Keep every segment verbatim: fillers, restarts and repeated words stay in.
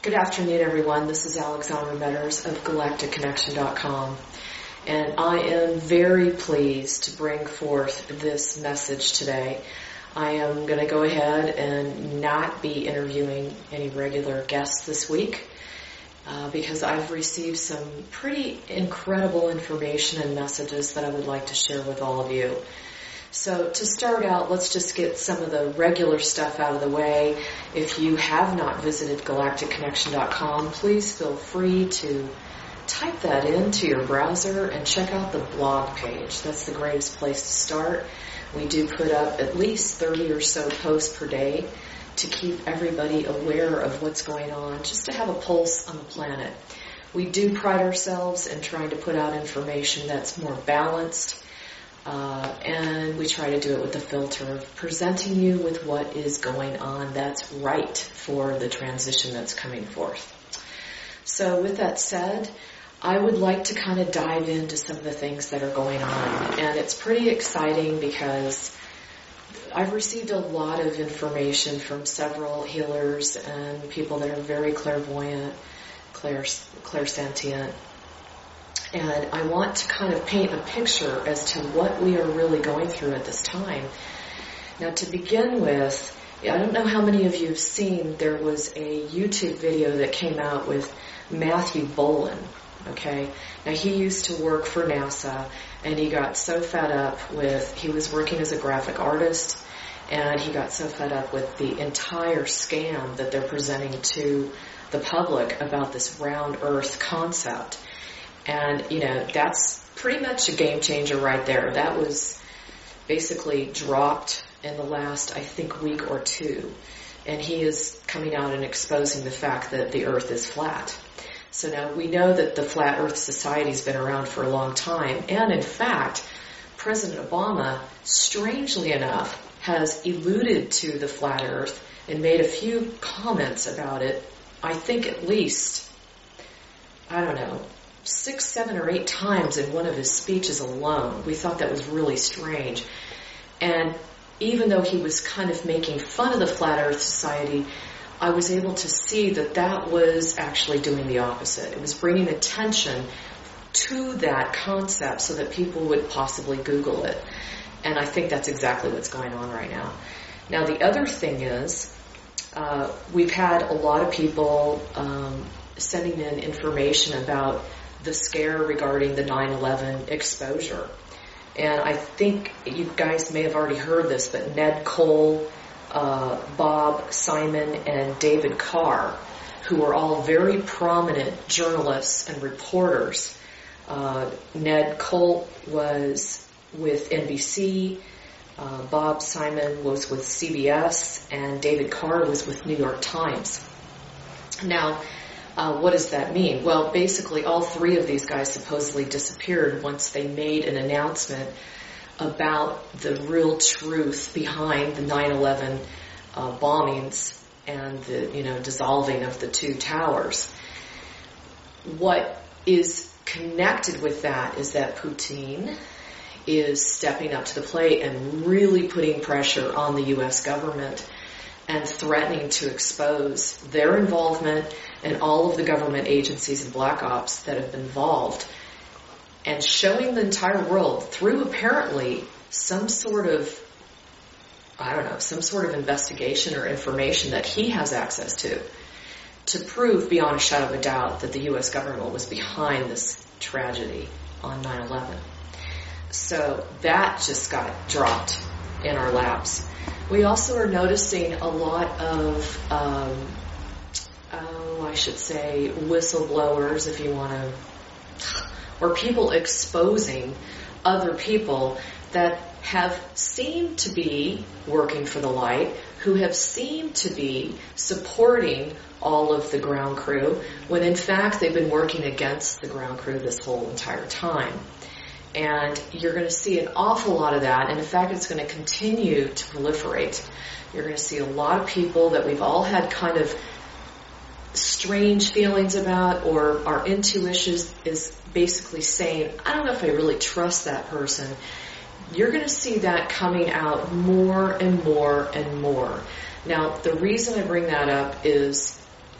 Good afternoon, everyone. This is Alexandra Metters of galactic connection dot com, and I am very pleased to bring forth this message today. I am going to go ahead and not be interviewing any regular guests this week uh, because I've received some pretty incredible information and messages that I would like to share with all of you. So to start out, let's just get some of the regular stuff out of the way. If you have not visited galactic connection dot com, please feel free to type that into your browser and check out the blog page. That's the greatest place to start. We do put up at least thirty or so posts per day to keep everybody aware of what's going on, just to have a pulse on the planet. We do pride ourselves in trying to put out information that's more balanced. Uh, and we try to do it with the filter of presenting you with what is going on that's right for the transition that's coming forth. So with that said, I would like to kind of dive into some of the things that are going on. And it's pretty exciting because I've received a lot of information from several healers and people that are very clairvoyant, clairs- clairsentient. And I want to kind of paint a picture as to what we are really going through at this time. Now, to begin with, I don't know how many of you have seen, there was a YouTube video that came out with Matthew Boland, okay? Now, he used to work for NASA, and he got so fed up with, he was working as a graphic artist, and he got so fed up with the entire scam that they're presenting to the public about this round earth concept. And, you know, that's pretty much a game changer right there. That was basically dropped in the last, I think, week or two. And he is coming out and exposing the fact that the earth is flat. So now we know that the Flat Earth Society has been around for a long time. And in fact, President Obama, strangely enough, has alluded to the flat earth and made a few comments about it. I think at least, I don't know, six, seven, or eight times in one of his speeches alone. We thought that was really strange. And even though he was kind of making fun of the Flat Earth Society, I was able to see that that was actually doing the opposite. It was bringing attention to that concept so that people would possibly Google it. And I think that's exactly what's going on right now. Now, the other thing is, uh, we've had a lot of people um, sending in information about the scare regarding the nine eleven exposure. And I think you guys may have already heard this, but Ned Cole, uh, Bob Simon, and David Carr, who are all very prominent journalists and reporters. Uh, Ned Cole was with N B C, uh, Bob Simon was with C B S, and David Carr was with New York Times. Now, Uh, what does that mean? Well, basically all three of these guys supposedly disappeared once they made an announcement about the real truth behind the nine eleven uh, bombings and the, you know, dissolving of the two towers. What is connected with that is that Putin is stepping up to the plate and really putting pressure on the U S government and threatening to expose their involvement and all of the government agencies and black ops that have been involved, and showing the entire world through apparently some sort of, I don't know, some sort of investigation or information that he has access to, to prove beyond a shadow of a doubt that the U S government was behind this tragedy on nine eleven. So that just got dropped in our laps. We also are noticing a lot of, um, oh, I should say, whistleblowers, if you want to, or people exposing other people that have seemed to be working for the light, who have seemed to be supporting all of the ground crew, when in fact they've been working against the ground crew this whole entire time. And you're going to see an awful lot of that, and in fact it's going to continue to proliferate. You're going to see a lot of people that we've all had kind of strange feelings about, or our intuition is basically saying, I don't know if I really trust that person. You're going to see that coming out more and more and more. Now, the reason I bring that up is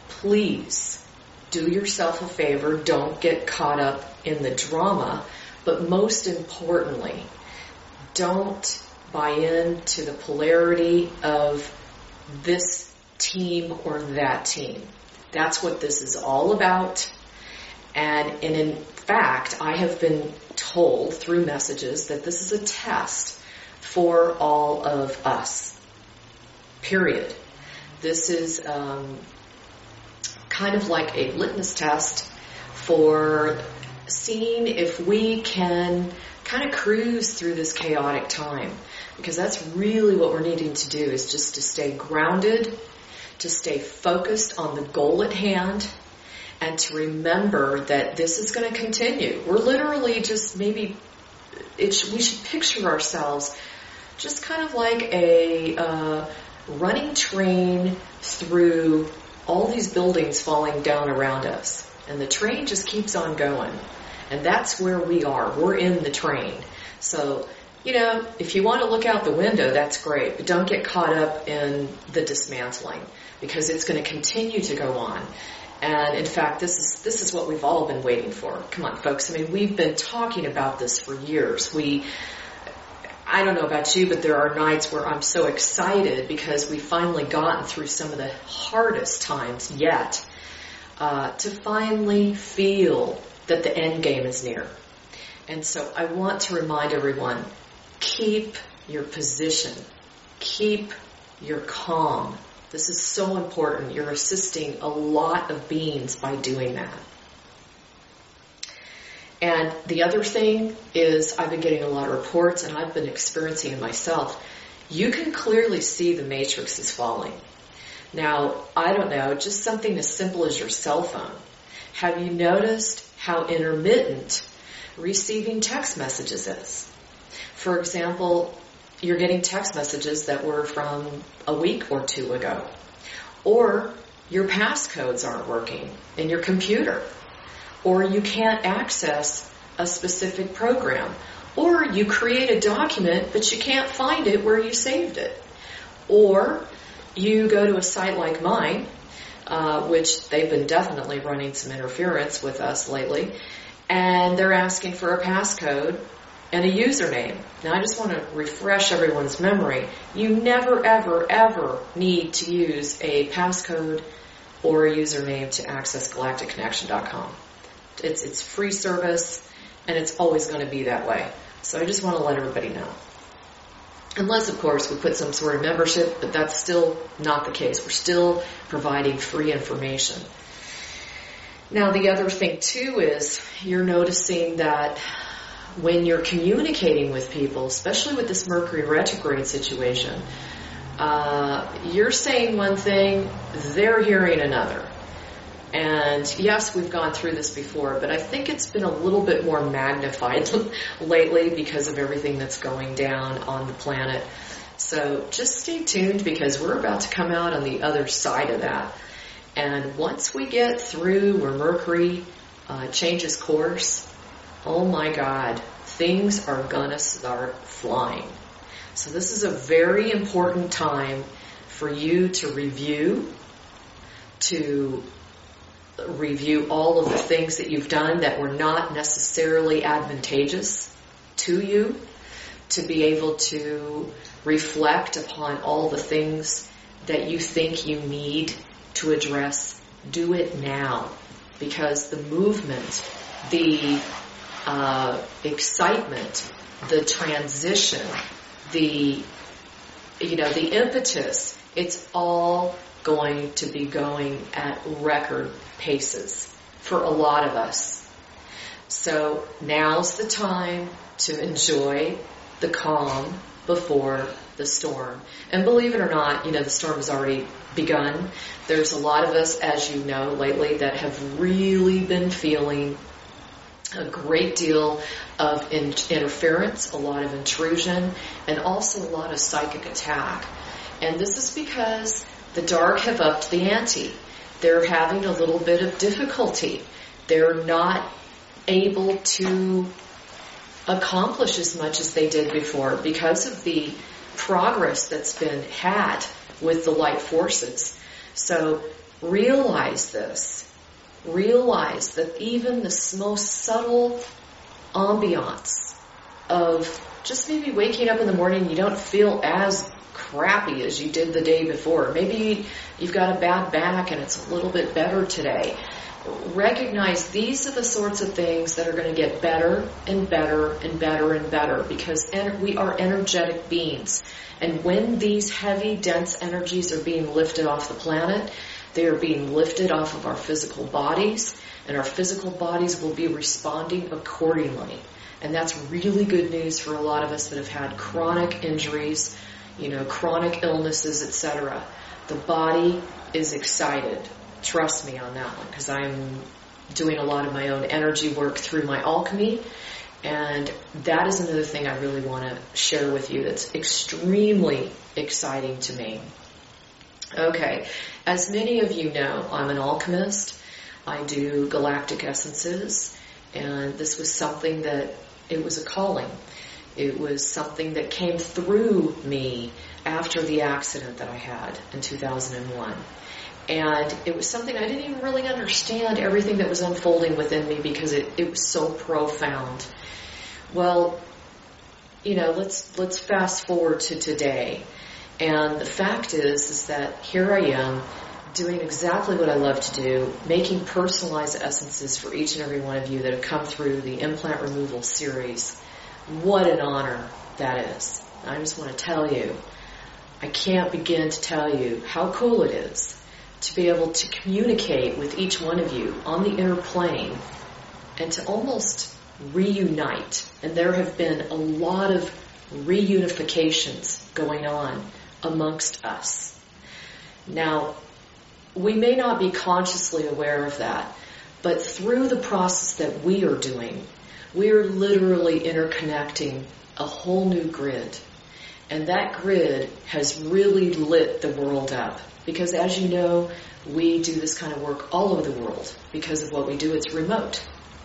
please do yourself a favor. Don't get caught up in the drama. But most importantly, don't buy into the polarity of this team or that team. That's what this is all about. And, and in fact, I have been told through messages that this is a test for all of us. Period. This is um, kind of like a litmus test for seeing if we can kind of cruise through this chaotic time. Because that's really what we're needing to do, is just to stay grounded, to stay focused on the goal at hand, and to remember that this is going to continue. We're literally just maybe, it sh- we should picture ourselves just kind of like a uh, running train through all these buildings falling down around us. And the train just keeps on going. And that's where we are. We're in the train. So, you know, if you want to look out the window, that's great. But don't get caught up in the dismantling, because it's going to continue to go on. And in fact, this is this is what we've all been waiting for. Come on, folks. I mean, we've been talking about this for years. We, I don't know about you, but there are nights where I'm so excited because we've finally gotten through some of the hardest times yet, uh, to finally feel that the end game is near. And so I want to remind everyone, keep your position. Keep your calm. This is so important. You're assisting a lot of beings by doing that. And the other thing is, I've been getting a lot of reports, and I've been experiencing it myself. You can clearly see the matrix is falling. Now, I don't know, just something as simple as your cell phone. Have you noticed how intermittent receiving text messages is? For example, you're getting text messages that were from a week or two ago. Or your passcodes aren't working in your computer. Or you can't access a specific program. Or you create a document, but you can't find it where you saved it. Or you go to a site like mine, uh, which they've been definitely running some interference with us lately, and they're asking for a passcode and a username. Now, I just want to refresh everyone's memory. You never, ever, ever need to use a passcode or a username to access galactic connection dot com. It's, it's free service, and it's always going to be that way. So I just want to let everybody know. Unless, of course, we put some sort of membership, but that's still not the case. We're still providing free information. Now, the other thing, too, is you're noticing that when you're communicating with people, especially with this Mercury retrograde situation, uh, you're saying one thing, they're hearing another. And yes, we've gone through this before, but I think it's been a little bit more magnified lately because of everything that's going down on the planet. So just stay tuned, because we're about to come out on the other side of that. And once we get through where Mercury uh, changes course, oh my God, things are gonna start flying. So this is a very important time for you to review, to review all of the things that you've done that were not necessarily advantageous to you, to be able to reflect upon all the things that you think you need to address. Do it now, because the movement, the uh, excitement, the transition, the you know the impetus, it's all going to be going at record paces for a lot of us. So now's the time to enjoy the calm before the storm. And believe it or not, you know, the storm has already begun. There's a lot of us, as you know, lately that have really been feeling a great deal of in- interference, a lot of intrusion, and also a lot of psychic attack. And this is because the dark have upped the ante. They're having a little bit of difficulty. They're not able to accomplish as much as they did before because of the progress that's been had with the light forces. So realize this. Realize that even the most subtle ambiance of just maybe waking up in the morning, you don't feel as crappy as you did the day before. Maybe you've got a bad back and it's a little bit better today. Recognize these are the sorts of things that are going to get better and better and better and better, because en- we are energetic beings. And when these heavy, dense energies are being lifted off the planet, they are being lifted off of our physical bodies, and our physical bodies will be responding accordingly. And that's really good news for a lot of us that have had chronic injuries, you know, chronic illnesses, et cetera. The body is excited. Trust me on that one, because I'm doing a lot of my own energy work through my alchemy, and that is another thing I really want to share with you that's extremely exciting to me. Okay, as many of you know, I'm an alchemist. I do galactic essences, and this was something that, it was a calling. It was something that came through me after the accident that I had in two thousand one. And it was something I didn't even really understand everything that was unfolding within me, because it, it was so profound. Well, you know, let's let's fast forward to today. And the fact is, is that here I am doing exactly what I love to do, making personalized essences for each and every one of you that have come through the implant removal series. What an honor that is. I just want to tell you, I can't begin to tell you how cool it is to be able to communicate with each one of you on the inner plane and to almost reunite. And there have been a lot of reunifications going on amongst us. Now, we may not be consciously aware of that, but through the process that we are doing, we are literally interconnecting a whole new grid. And that grid has really lit the world up. Because as you know, we do this kind of work all over the world. Because of what we do, it's remote.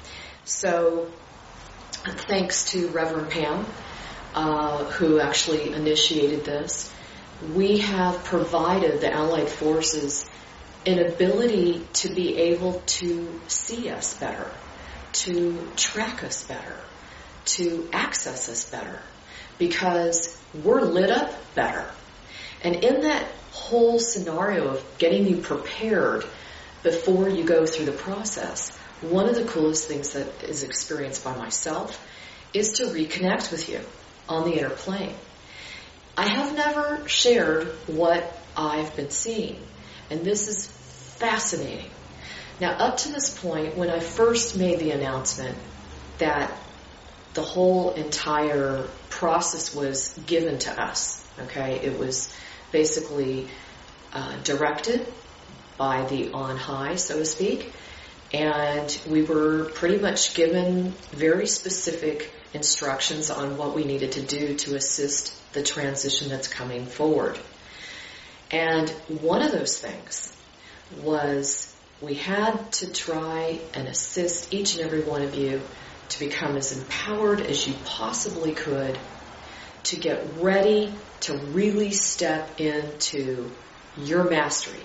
So, thanks to Reverend Pam, uh, who actually initiated this, we have provided the Allied Forces an ability to be able to see us better, to track us better, to access us better, because we're lit up better. And in that whole scenario of getting you prepared before you go through the process, one of the coolest things that is experienced by myself is to reconnect with you on the inner plane. I have never shared what I've been seeing, and this is fascinating. Now, up to this point, when I first made the announcement that the whole entire process was given to us, okay, it was basically uh, directed by the on high, so to speak, and we were pretty much given very specific instructions on what we needed to do to assist the transition that's coming forward. And one of those things was we had to try and assist each and every one of you to become as empowered as you possibly could to get ready to really step into your mastery.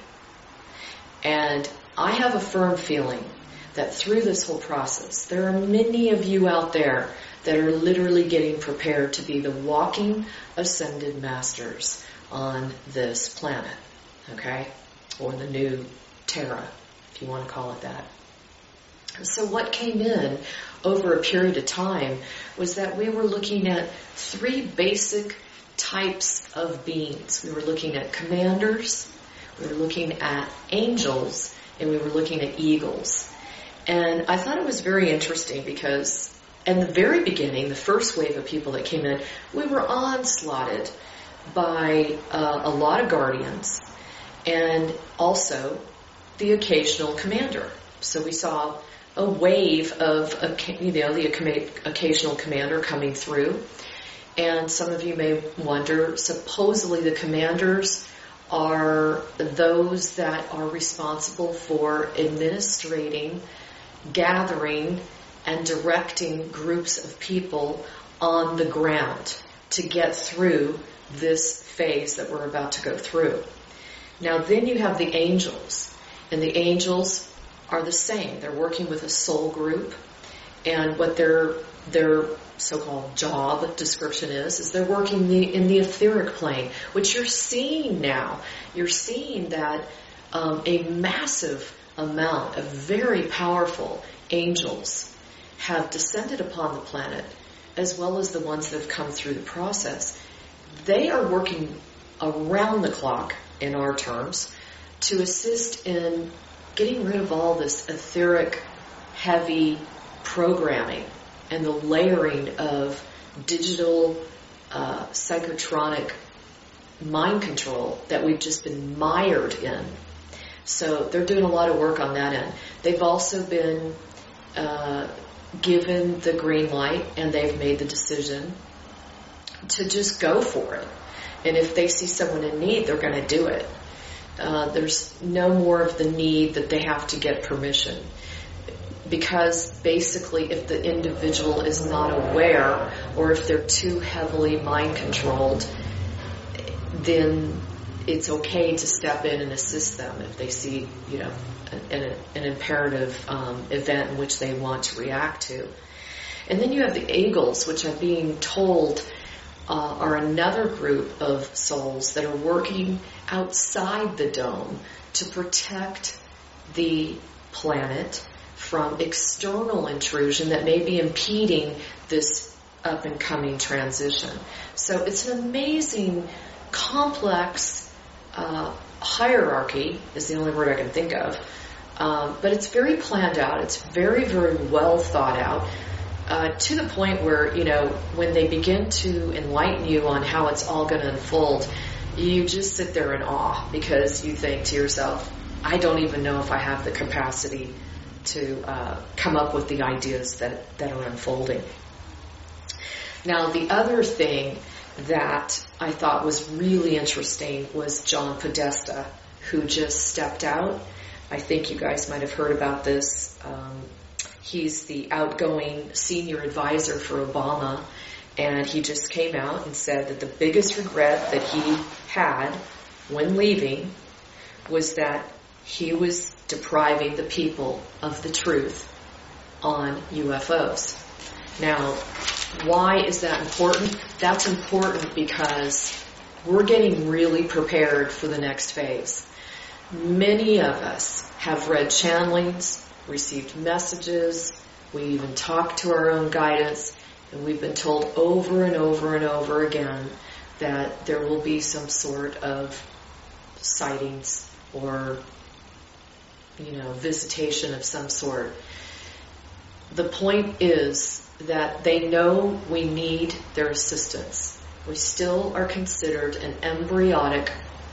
And I have a firm feeling that through this whole process, there are many of you out there that are literally getting prepared to be the walking ascended masters on this planet, okay? Or the new Terra, if you want to call it that. So what came in over a period of time was that we were looking at three basic types of beings. We were looking at commanders, we were looking at angels, and we were looking at eagles. And I thought it was very interesting because in the very beginning, the first wave of people that came in, we were onslaughted by uh, a lot of guardians and also the occasional commander. So we saw a wave of, you know, the occasional commander coming through. And some of you may wonder, supposedly the commanders are those that are responsible for administrating, gathering, and directing groups of people on the ground to get through this phase that we're about to go through. Now then you have the angels. And the angels are the same. They're working with a soul group, and what their their so-called job description is, is they're working the, in the etheric plane, which you're seeing now. You're seeing that um, a massive amount of very powerful angels have descended upon the planet, as well as the ones that have come through the process. They are working around the clock, in our terms, to assist in getting rid of all this etheric, heavy programming and the layering of digital, uh, psychotronic mind control that we've just been mired in. So they're doing a lot of work on that end. They've also been uh, given the green light, and they've made the decision to just go for it. And if they see someone in need, they're going to do it. Uh, there's no more of the need that they have to get permission. Because basically, if the individual is not aware, or if they're too heavily mind controlled, then it's okay to step in and assist them if they see, you know, an, an imperative um, event in which they want to react to. And then you have the Eagles, which I'm being told uh, are another group of souls that are working outside the dome to protect the planet from external intrusion that may be impeding this up-and-coming transition. So it's an amazing, complex uh, hierarchy, is the only word I can think of. Um, but it's very planned out. It's very, very well thought out, uh, to the point where, you know, when they begin to enlighten you on how it's all going to unfold, you just sit there in awe, because you think to yourself, I don't even know if I have the capacity to uh, come up with the ideas that, that are unfolding. Now, the other thing that I thought was really interesting was John Podesta, who just stepped out. I think you guys might have heard about this. Um, he's the outgoing senior advisor for Obama, and he just came out and said that the biggest regret that he had when leaving was that he was depriving the people of the truth on U F Os. Now, why is that important? That's important because we're getting really prepared for the next phase. Many of us have read channelings, received messages, we even talked to our own guidance, and we've been told over and over and over again that there will be some sort of sightings or, you know, visitation of some sort. The point is that they know we need their assistance. We still are considered an embryonic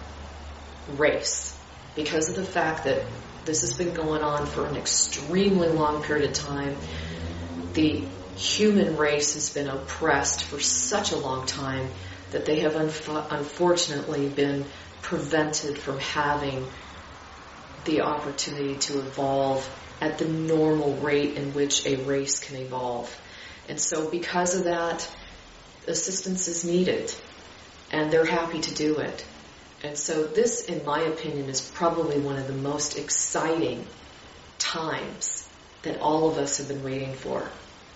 race because of the fact that this has been going on for an extremely long period of time. The human race has been oppressed for such a long time that they have unf- unfortunately been prevented from having the opportunity to evolve at the normal rate in which a race can evolve. And so because of that, assistance is needed, and they're happy to do it. And so this, in my opinion, is probably one of the most exciting times that all of us have been waiting for.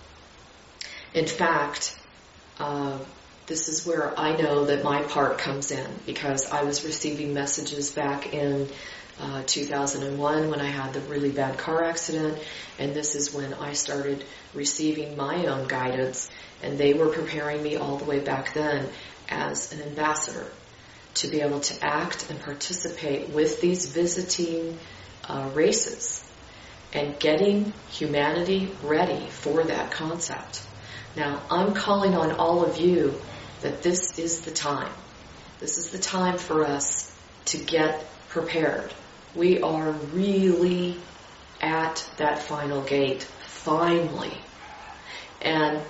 In fact, uh, this is where I know that my part comes in, because I was receiving messages back in uh, two thousand one when I had the really bad car accident, and this is when I started receiving my own guidance, and they were preparing me all the way back then as an ambassador to be able to act and participate with these visiting uh, races and getting humanity ready for that concept. Now, I'm calling on all of you that this is the time. This is the time for us to get prepared. We are really at that final gate, finally. And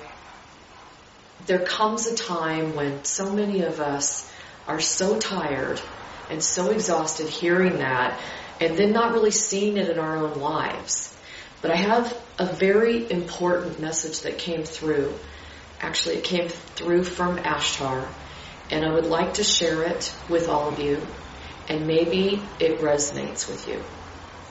there comes a time when so many of us are so tired and so exhausted hearing that, and then not really seeing it in our own lives. But I have a very important message that came through. Actually, it came through from Ashtar, and I would like to share it with all of you, and maybe it resonates with you.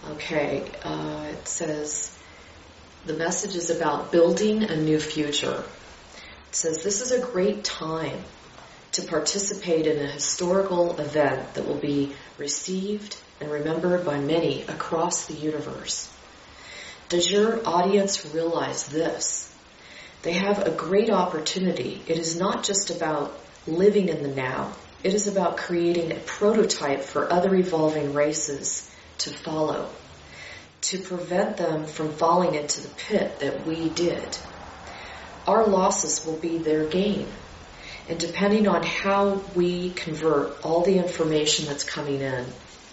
Okay, uh, it says the message is about building a new future. It says this is a great time to participate in a historical event that will be received and remembered by many across the universe. Does your audience realize this? They have a great opportunity. It is not just about living in the now. It is about creating a prototype for other evolving races to follow, to prevent them from falling into the pit that we did. Our losses will be their gain. And depending on how we convert all the information that's coming in,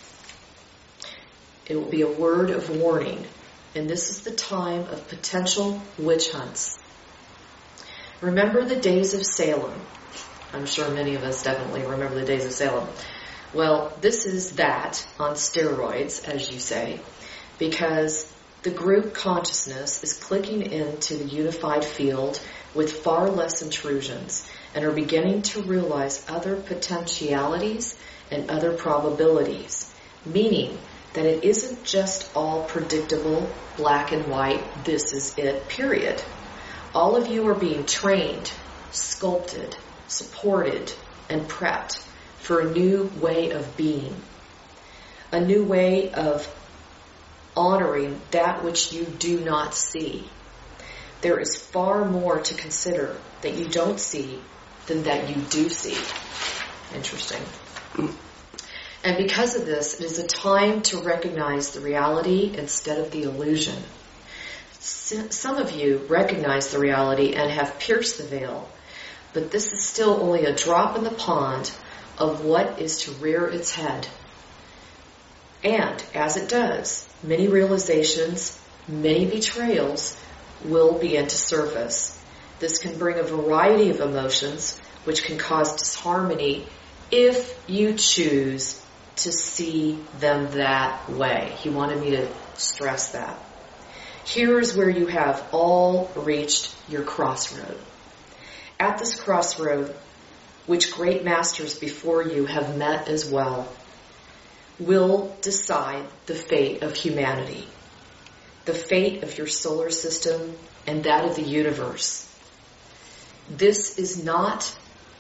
it will be a word of warning. And this is the time of potential witch hunts. Remember the days of Salem. I'm sure many of us definitely remember the days of Salem. Well, this is that on steroids, as you say, because the group consciousness is clicking into the unified field with far less intrusions and are beginning to realize other potentialities and other probabilities, meaning that it isn't just all predictable, black and white, this is it, period. All of you are being trained, sculpted, supported, and prepped for a new way of being, a new way of honoring that which you do not see. There is far more to consider that you don't see than that you do see. Interesting. And because of this, it is a time to recognize the reality instead of the illusion. Some of you recognize the reality and have pierced the veil, but this is still only a drop in the pond of what is to rear its head. And as it does, many realizations, many betrayals will begin to surface. This can bring a variety of emotions, which can cause disharmony if you choose to see them that way. He wanted me to stress that. Here is where you have all reached your crossroad. At this crossroad, which great masters before you have met as well, will decide the fate of humanity, the fate of your solar system, and that of the universe. This is not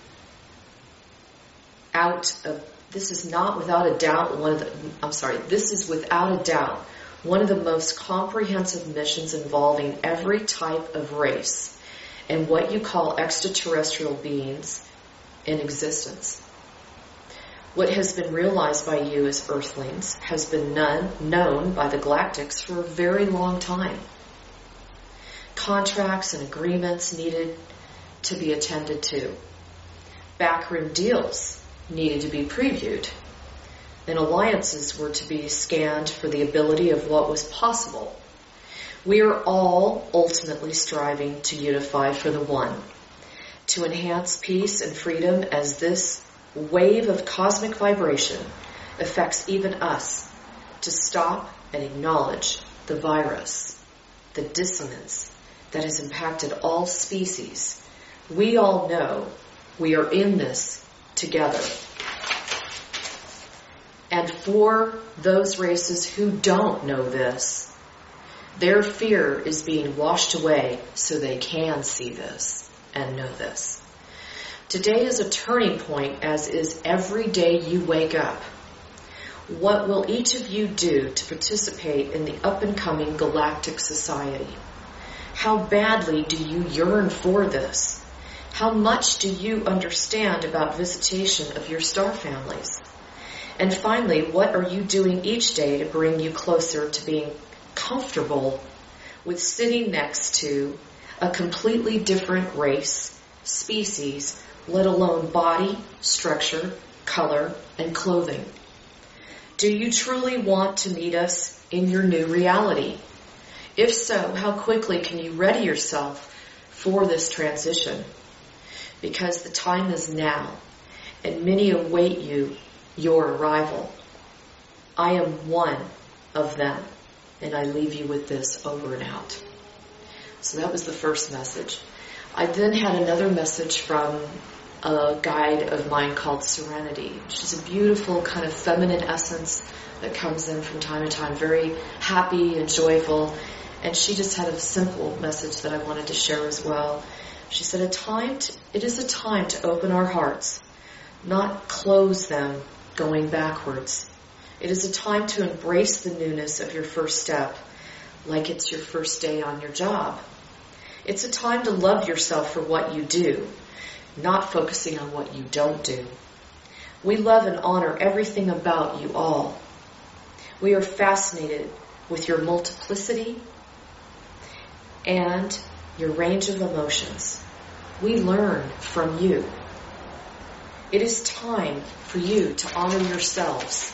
out of, this is not without a doubt one of the, I'm sorry, this is without a doubt one of the most comprehensive missions involving every type of race and what you call extraterrestrial beings in existence. What has been realized by you as Earthlings has been none, known by the Galactics for a very long time. Contracts and agreements needed to be attended to. Backroom deals needed to be previewed. And alliances were to be scanned for the ability of what was possible. We are all ultimately striving to unify for the one, to enhance peace and freedom as this wave of cosmic vibration affects even us, to stop and acknowledge the virus, the dissonance that has impacted all species. We all know we are in this together. And for those races who don't know this, their fear is being washed away so they can see this and know this. Today is a turning point, as is every day you wake up. What will each of you do to participate in the up-and-coming galactic society? How badly do you yearn for this? How much do you understand about visitation of your star families? And finally, what are you doing each day to bring you closer to being comfortable with sitting next to a completely different race, species, let alone body, structure, color, and clothing? Do you truly want to meet us in your new reality? If so, how quickly can you ready yourself for this transition? Because the time is now, and many await you your arrival. I am one of them, and I leave you with this over and out. So that was the first message. I then had another message from a guide of mine called Serenity. She's a beautiful kind of feminine essence that comes in from time to time, very happy and joyful. And she just had a simple message that I wanted to share as well. She said, "A time to, it is a time to open our hearts, not close them going backwards. It is a time to embrace the newness of your first step, like it's your first day on your job. It's a time to love yourself for what you do, not focusing on what you don't do. We love and honor everything about you all. We are fascinated with your multiplicity and your range of emotions. We learn from you. It is time for you to honor yourselves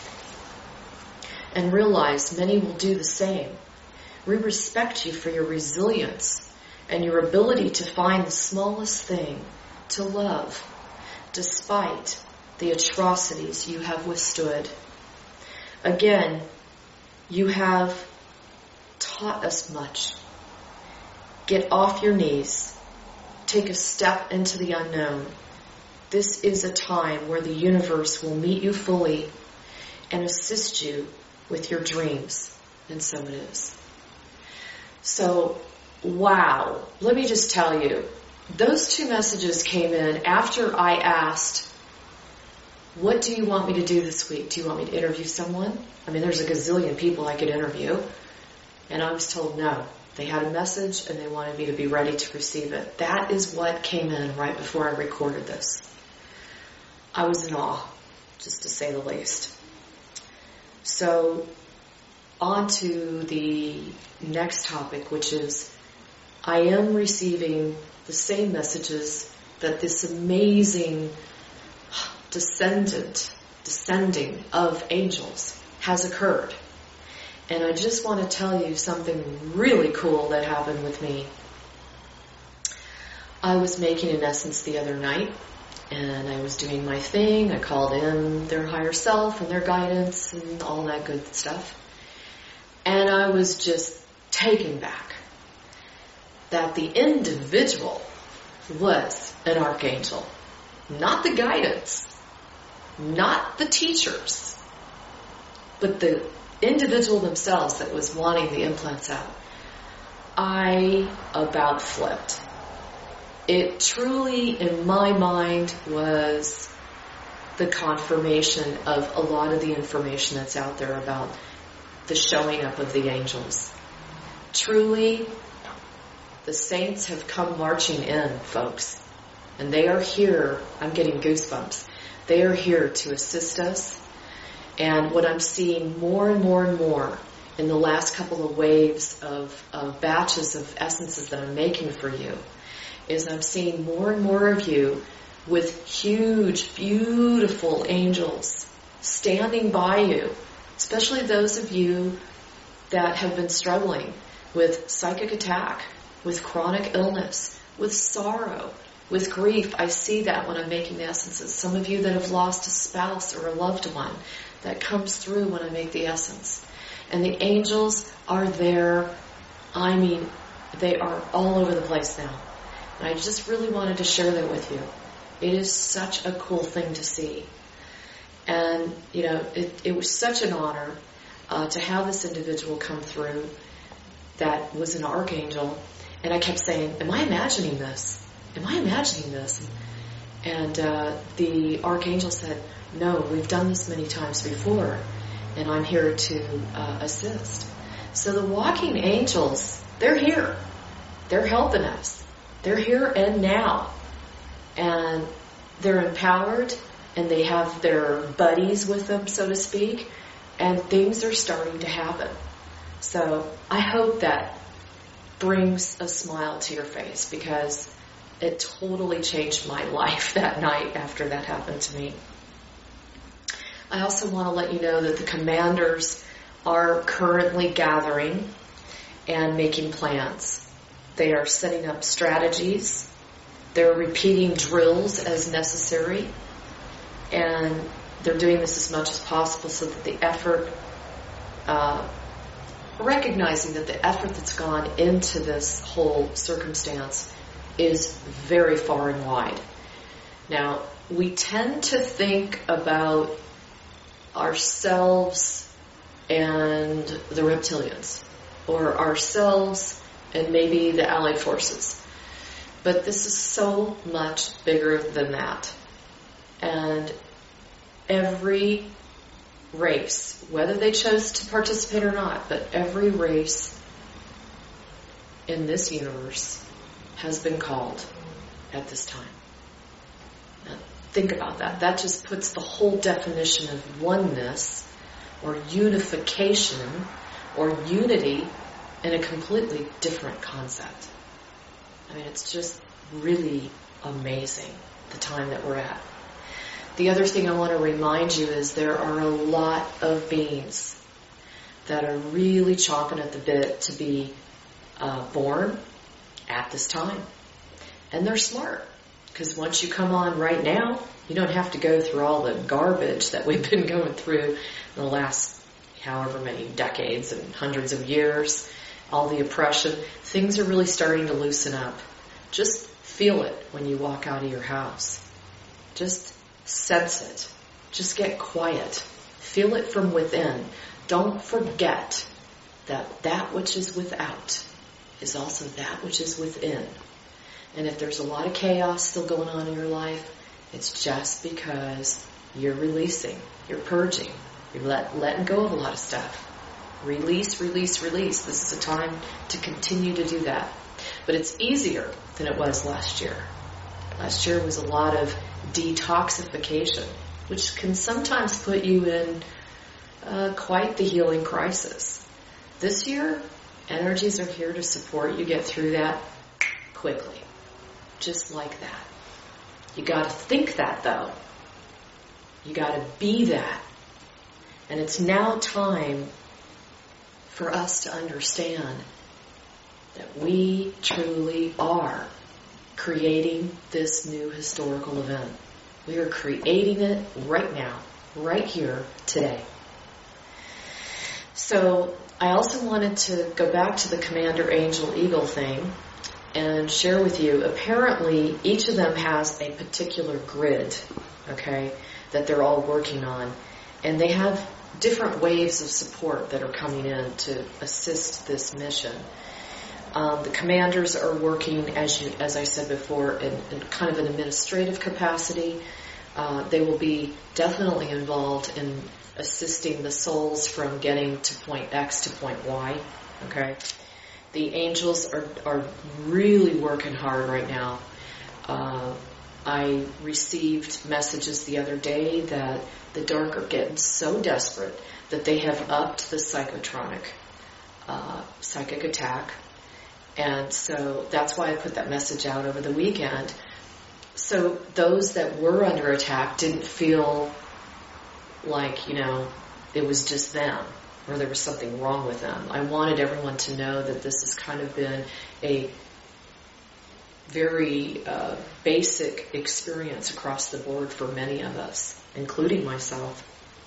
and realize many will do the same. We respect you for your resilience and your ability to find the smallest thing to love, despite the atrocities you have withstood. Again, you have taught us much. Get off your knees. Take a step into the unknown. This is a time where the universe will meet you fully and assist you with your dreams. And so it is." So, wow. Let me just tell you, those two messages came in after I asked, "What do you want me to do this week? Do you want me to interview someone?" I mean, there's a gazillion people I could interview. And I was told no. They had a message and they wanted me to be ready to receive it. That is what came in right before I recorded this. I was in awe, just to say the least. So, on to the next topic, which is I am receiving the same messages that this amazing descendant, descending of angels has occurred. And I just want to tell you something really cool that happened with me. I was making an essence the other night, and I was doing my thing. I called in their higher self and their guidance and all that good stuff. And I was just taken back that the individual was an archangel, not the guidance, not the teachers, but the individual themselves that was wanting the implants out. I about flipped. It truly, in my mind, was the confirmation of a lot of the information that's out there about the showing up of the angels. Truly, the saints have come marching in, folks. And they are here. I'm getting goosebumps. They are here to assist us. And what I'm seeing more and more and more in the last couple of waves of, of batches of essences that I'm making for you is I'm seeing more and more of you with huge, beautiful angels standing by you, especially those of you that have been struggling with psychic attack, with chronic illness, with sorrow, with grief. I see that when I'm making the essences. Some of you that have lost a spouse or a loved one, that comes through when I make the essence. And the angels are there. I mean, they are all over the place now. And I just really wanted to share that with you. It is such a cool thing to see. And, you know, it, it was such an honor uh, to have this individual come through that was an archangel. And I kept saying, am I imagining this? Am I imagining this? And uh, the archangel said, no, we've done this many times before, and I'm here to uh, assist. So the walking angels, they're here. They're helping us. They're here and now. And they're empowered, and they have their buddies with them, so to speak, and things are starting to happen. So I hope that brings a smile to your face, because it totally changed my life that night after that happened to me. I also want to let you know that the commanders are currently gathering and making plans. They are setting up strategies. They're repeating drills as necessary. And they're doing this as much as possible so that the effort, uh, recognizing that the effort that's gone into this whole circumstance is very far and wide. Now, we tend to think about ourselves and the reptilians, or ourselves and maybe the allied forces. But this is so much bigger than that. And every race, whether they chose to participate or not, but every race in this universe has been called at this time. Now, think about that. That just puts the whole definition of oneness or unification or unity in a completely different concept. I mean, it's just really amazing, the time that we're at. The other thing I want to remind you is there are a lot of beings that are really chomping at the bit to be uh, born at this time. And they're smart, because once you come on right now, you don't have to go through all the garbage that we've been going through in the last however many decades and hundreds of years, all the oppression. Things are really starting to loosen up. Just feel it when you walk out of your house. Just sense it. Just get quiet. Feel it from within. Don't forget that that which is without is also that which is within. And if there's a lot of chaos still going on in your life, it's just because you're releasing, you're purging, you're let, letting go of a lot of stuff. Release, release, release. This is a time to continue to do that. But it's easier than it was last year. Last year was a lot of detoxification, which can sometimes put you in uh, quite the healing crisis. This year, energies are here to support you get through that quickly. Just like that. You got to think that, though. You got to be that. And it's now time for us to understand that we truly are creating this new historical event. We are creating it right now, right here, today. So I also wanted to go back to the Commander Angel Eagle thing and share with you, apparently each of them has a particular grid, okay, that they're all working on. And they have different waves of support that are coming in to assist this mission. Um, the commanders are working, as you, as I said before, in, in kind of an administrative capacity. Uh, they will be definitely involved in assisting the souls from getting to point X to point Y, okay? The angels are, are really working hard right now. Uh, I received messages the other day that the dark are getting so desperate that they have upped the psychotronic uh, psychic attack. And so that's why I put that message out over the weekend. So those that were under attack didn't feel like, you know, it was just them or there was something wrong with them. I wanted everyone to know that this has kind of been a very uh, basic experience across the board for many of us, including myself.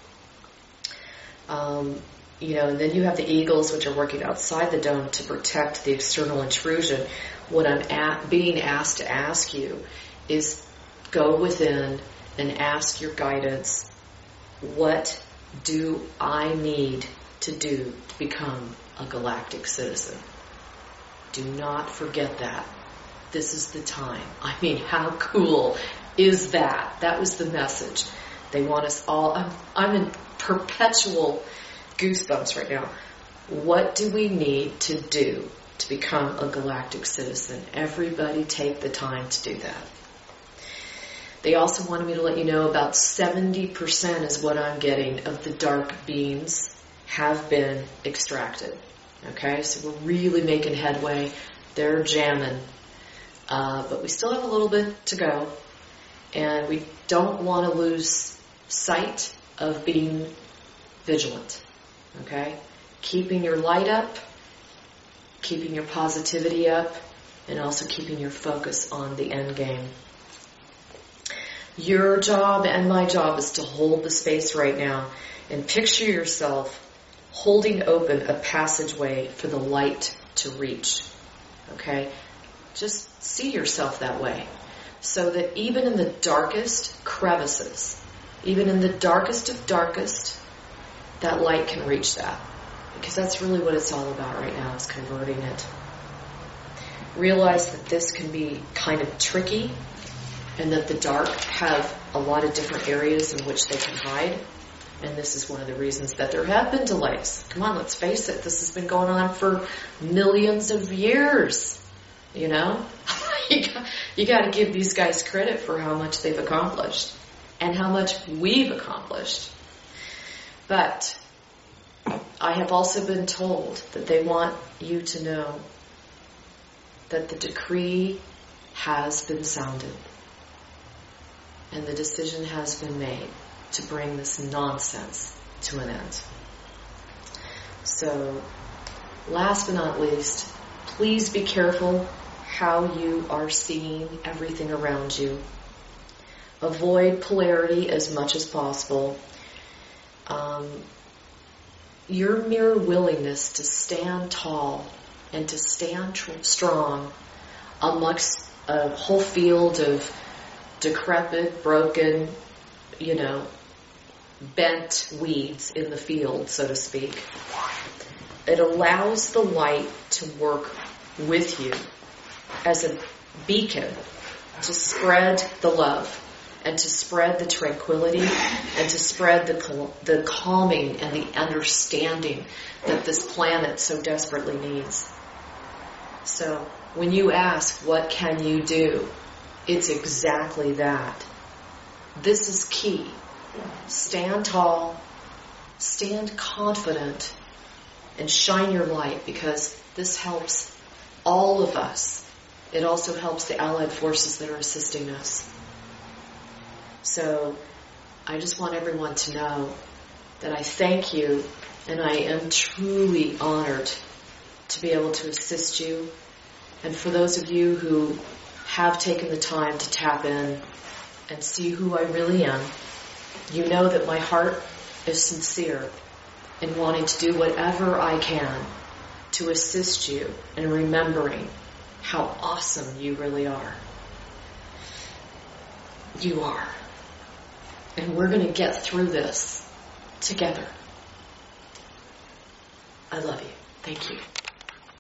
Um, you know, and then you have the eagles, which are working outside the dome to protect the external intrusion. What I'm at, being asked to ask you is go within and ask your guidance, what do I need to do to become a galactic citizen? Do not forget that. This is the time. I mean, how cool is that? That was the message. They want us all, I'm, I'm in perpetual goosebumps right now. What do we need to do to become a galactic citizen? Everybody take the time to do that. They also wanted me to let you know about seventy percent is what I'm getting of the dark beams have been extracted. Okay, so we're really making headway. They're jamming. Uh, but we still have a little bit to go. And we don't want to lose sight of being vigilant. Okay? Keeping your light up, keeping your positivity up, and also keeping your focus on the end game. Your job and my job is to hold the space right now and picture yourself holding open a passageway for the light to reach. Okay? Just see yourself that way. so that even in the darkest crevices, even in the darkest of darkest, that light can reach that. Because that's really what it's all about right now, is converting it. Realize that this can be kind of tricky, and that the dark have a lot of different areas in which they can hide. And this is one of the reasons that there have been delays. Come on, let's face it, this has been going on for millions of years. You know? you got, you got to give these guys credit for how much they've accomplished and how much we've accomplished. But I have also been told that they want you to know that the decree has been sounded and the decision has been made to bring this nonsense to an end. So, last but not least, please be careful how you are seeing everything around you. Avoid polarity as much as possible. Um, your mere willingness to stand tall and to stand tr- strong amongst a whole field of decrepit, broken, you know, bent weeds in the field, so to speak. It allows the light to work with you as a beacon to spread the love and to spread the tranquility and to spread the cal- the calming and the understanding that this planet so desperately needs. So when you ask, what can you do? It's exactly that. This is key. Stand tall, stand confident, and shine your light, because this helps all of us. It also helps the allied forces that are assisting us. So I just want everyone to know that I thank you, and I am truly honored to be able to assist you. And for those of you who have taken the time to tap in and see who I really am, you know that my heart is sincere in wanting to do whatever I can to assist you in remembering how awesome you really are. You are. And we're going to get through this together. I love you. Thank you.